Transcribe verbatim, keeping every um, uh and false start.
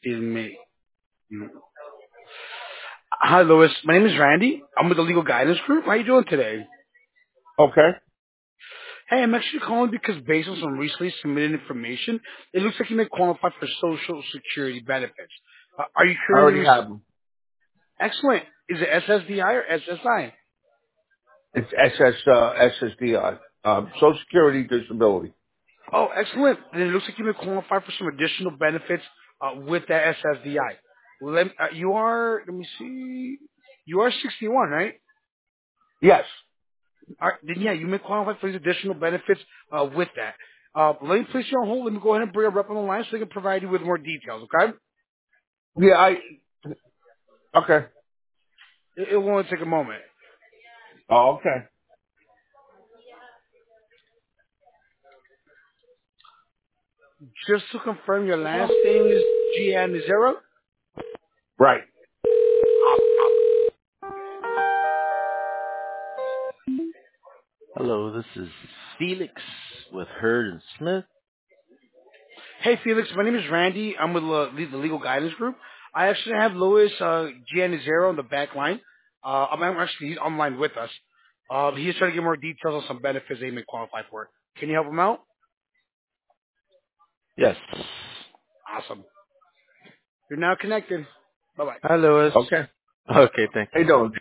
Excuse me. Hi, Louis. My name is Randy. I'm with the Legal Guidance Group. How you doing today? Okay. Hey, I'm actually calling because based on some recently submitted information, it looks like you may qualify for Social Security benefits. Uh, are you I currently already rec- have them. excellent? Is it S S D I or S S I? It's S S, uh, S S D I, um, Social Security Disability. Oh, excellent. Then it looks like you may qualify for some additional benefits uh, with that S S D I. Let, uh, you are, let me see, you are sixty-one, right? Yes. All right, then yeah, you may qualify for these additional benefits uh, with that. Uh, let me place you on hold. Let me go ahead and bring a rep on the line so they can provide you with more details, okay? Yeah, I, okay. It, it will only take a moment. Oh, okay. Just to confirm, your last name is Giannizzaro? Right. Hello, this is Felix with Herd and Smith. Hey, Felix, my name is Randy. I'm with uh, the Legal Guidance Group. I actually have Louis uh, Giannizzaro on the back line. Uh, I'm I'm actually, he's online with us. Uh, he's trying to get more details on some benefits they may qualify for. Can you help him out? Yes. Awesome. You're now connected. Bye-bye. Hi, Louis. Okay. Okay, thank How you doing?